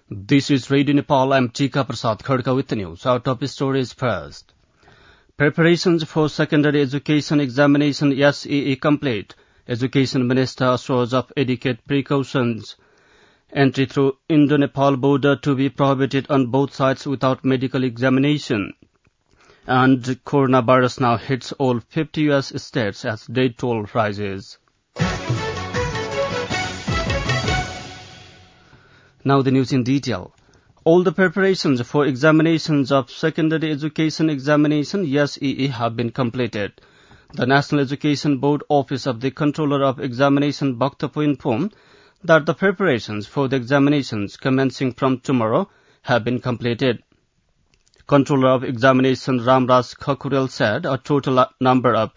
This is Radio Nepal. I'm Chika Prasad Khadka with the news. Our top stories first. Preparations for secondary education examination SEE complete. Education Minister assures of etiquette precautions. Entry through Indo-Nepal border to be prohibited on both sides without medical examination. And coronavirus now hits all 50 U.S. states as death toll rises. Now the news in detail. All the preparations for examinations of secondary education examination SEE have been completed. The National Education Board Office of the Controller of Examination Bhaktapur informed that the preparations for the examinations commencing from tomorrow have been completed. Controller of Examination Ramraj Khakurel said a total number of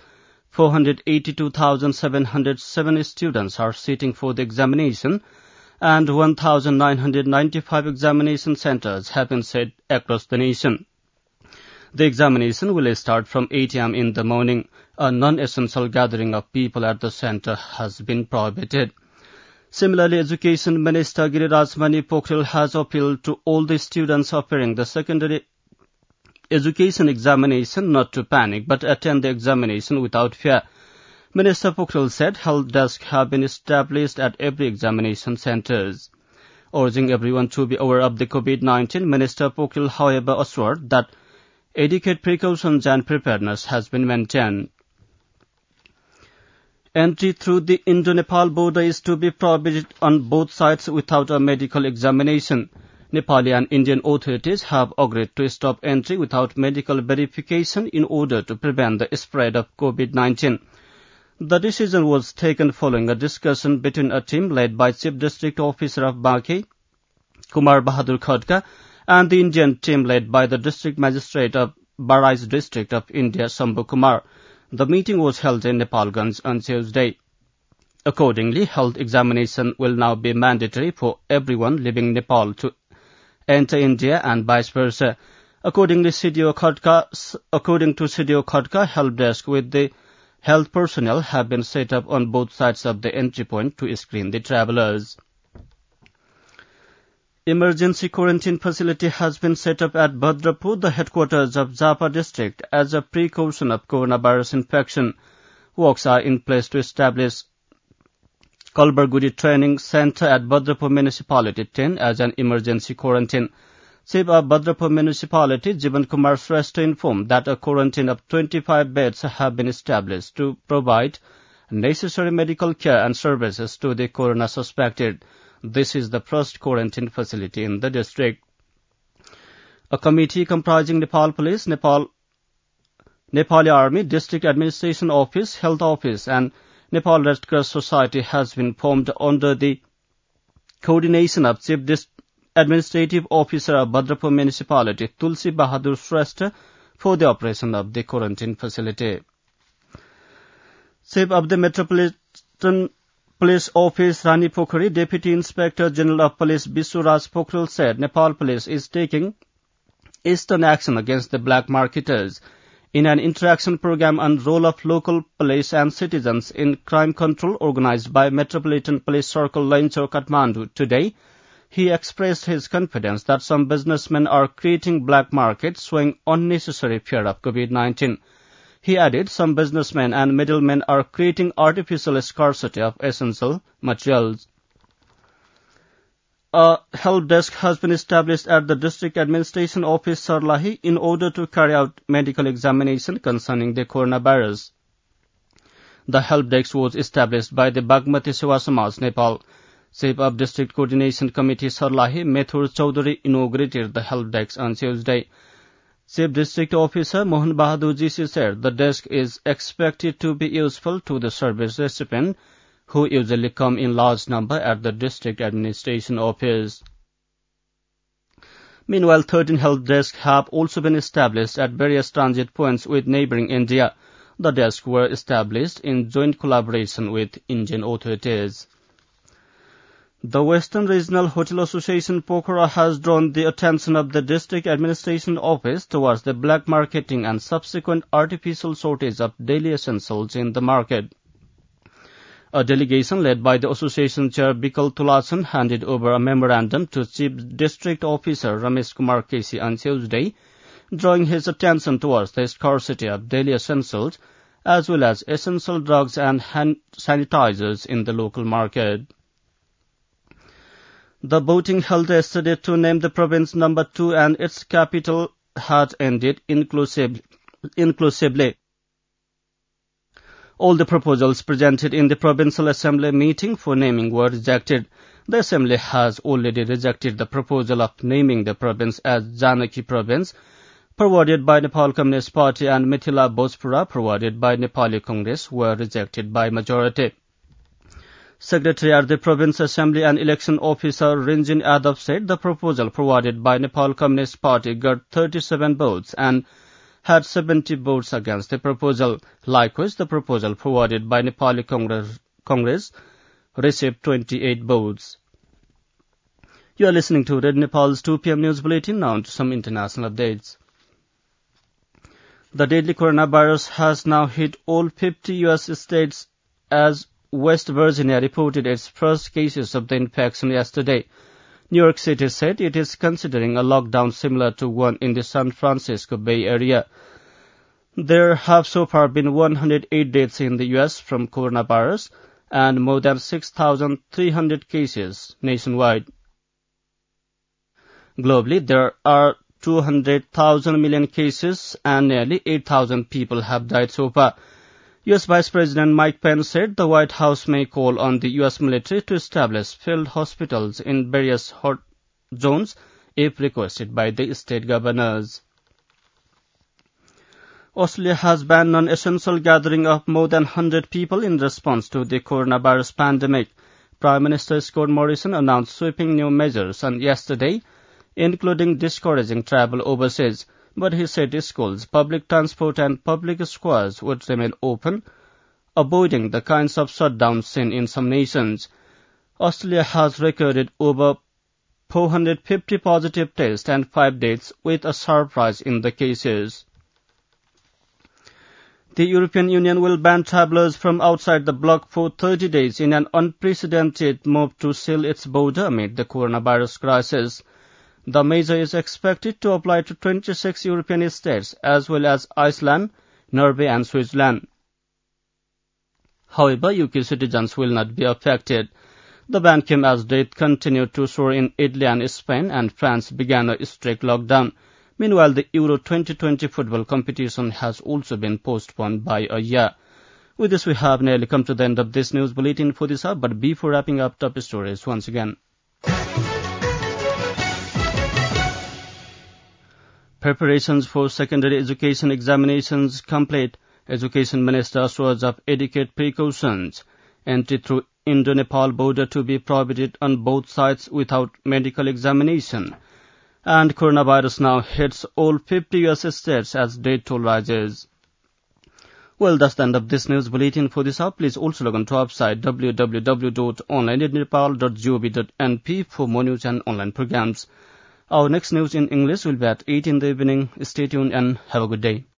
482,707 students are sitting for the examination and 1,995 examination centers have been set across the nation. The examination will start from 8 a.m. in the morning. A non-essential gathering of people at the center has been prohibited. Similarly, Education Minister Giriraj Mani Pokhrel has appealed to all the students appearing the secondary education examination not to panic but attend the examination without fear. Minister Pokhrel said help desks have been established at every examination centers. Urging everyone to be aware of the COVID-19, Minister Pokhrel, however, assured that etiquette precautions and preparedness has been maintained. Entry through the Indo-Nepal border is to be prohibited on both sides without a medical examination. Nepali and Indian authorities have agreed to stop entry without medical verification in order to prevent the spread of COVID-19. The decision was taken following a discussion between a team led by Chief District Officer of Banki, Kumar Bahadur Khadka, and the Indian team led by the District Magistrate of Barais District of India, Shambhu Kumar. The meeting was held in Nepalganj on Tuesday. Accordingly, health examination will now be mandatory for everyone leaving Nepal to enter India and vice versa. According to CDO Khadka, help desk with the health personnel have been set up on both sides of the entry point to screen the travellers. Emergency quarantine facility has been set up at Bhadrapur, the headquarters of Japa district, as a precaution of coronavirus infection. Works are in place to establish Kalbarguri Training Center at Bhadrapur Municipality 10 as an emergency quarantine. Chief of Bhadrapur Municipality, Jivan Kumar Shrestha, informed that a quarantine of 25 beds have been established to provide necessary medical care and services to the corona suspected. This is the first quarantine facility in the district. A committee comprising Nepal Police, Nepali Army, District Administration Office, Health Office and Nepal Red Cross Society has been formed under the coordination of Chief Administrative Officer of Bhadrapur Municipality, Tulsi Bahadur Shrestha, for the operation of the quarantine facility. Chief of the Metropolitan Police Office, Rani Pokhari, Deputy Inspector General of Police, Biswaraj Pokhrel said Nepal Police is taking stern action against the black marketers. In an interaction program on role of local police and citizens in crime control organized by Metropolitan Police Circle Lainchor, Kathmandu today, he expressed his confidence that some businessmen are creating black markets showing unnecessary fear of COVID-19. He added some businessmen and middlemen are creating artificial scarcity of essential materials. A help desk has been established at the District Administration Office, Sarlahi, in order to carry out medical examination concerning the coronavirus. The help desk was established by the Bagmati Seva Samaj, Nepal. Chief of District Coordination Committee, Sarlahi, Methur Chaudhary, inaugurated the help desk on Tuesday. Chief District Officer Mohan Bahadur Jisi said the desk is expected to be useful to the service recipient who usually come in large number at the District Administration Office. Meanwhile, 13 help desks have also been established at various transit points with neighbouring India. The desks were established in joint collaboration with Indian authorities. The Western Regional Hotel Association Pokhara has drawn the attention of the District Administration Office towards the black marketing and subsequent artificial shortage of daily essentials in the market. A delegation led by the association chair Bikal Tulasan handed over a memorandum to Chief District Officer Ramesh Kumar Kesi on Tuesday, drawing his attention towards the scarcity of daily essentials as well as essential drugs and hand sanitizers in the local market. The voting held yesterday to name the province number 2 and its capital had ended inclusively. All the proposals presented in the Provincial Assembly meeting for naming were rejected. The Assembly has already rejected the proposal of naming the province as Janaki Province, forwarded by Nepal Communist Party, and Mithila Bhojpura, forwarded by Nepali Congress, were rejected by majority. Secretary at the Province Assembly and Election Officer Rinjin Yadav said the proposal forwarded by Nepal Communist Party got 37 votes and had 70 votes against the proposal. Likewise, the proposal forwarded by Nepali Congress received 28 votes. You are listening to Red Nepal's 2 p.m. news bulletin. Now to some international updates. The deadly coronavirus has now hit all 50 U.S. states as West Virginia reported its first cases of the infection yesterday. New York City said it is considering a lockdown similar to one in the San Francisco Bay Area. There have so far been 108 deaths in the U.S. from coronavirus and more than 6,300 cases nationwide. Globally, there are 200,000 million cases and nearly 8,000 people have died so far. U.S. Vice President Mike Pence said the White House may call on the U.S. military to establish field hospitals in various hot zones if requested by the state governors. Australia has banned non-essential gathering of more than 100 people in response to the coronavirus pandemic. Prime Minister Scott Morrison announced sweeping new measures on yesterday, including discouraging travel overseas. But he said schools, public transport and public squares would remain open, avoiding the kinds of shutdowns seen in some nations. Australia has recorded over 450 positive tests and 5 deaths, with a sharp rise in the cases. The European Union will ban travellers from outside the bloc for 30 days in an unprecedented move to seal its border amid the coronavirus crisis. The measure is expected to apply to 26 European states as well as Iceland, Norway and Switzerland. However, UK citizens will not be affected. The ban came as deaths continued to soar in Italy and Spain, and France began a strict lockdown. Meanwhile, the Euro 2020 football competition has also been postponed by a year. With this, we have nearly come to the end of this news bulletin for this hour, but before wrapping up top stories once again. Preparations for secondary education examinations complete. Education Minister assures of adequate precautions. Entry through Indo-Nepal border to be prohibited on both sides without medical examination. And coronavirus now hits all 50 U.S. states as death toll rises. Well, that's the end of this news bulletin for this hour. Please also log on to our website www.onlinenepal.gov.np for more news and online programs. Our next news in English will be at 8 in the evening. Stay tuned and have a good day.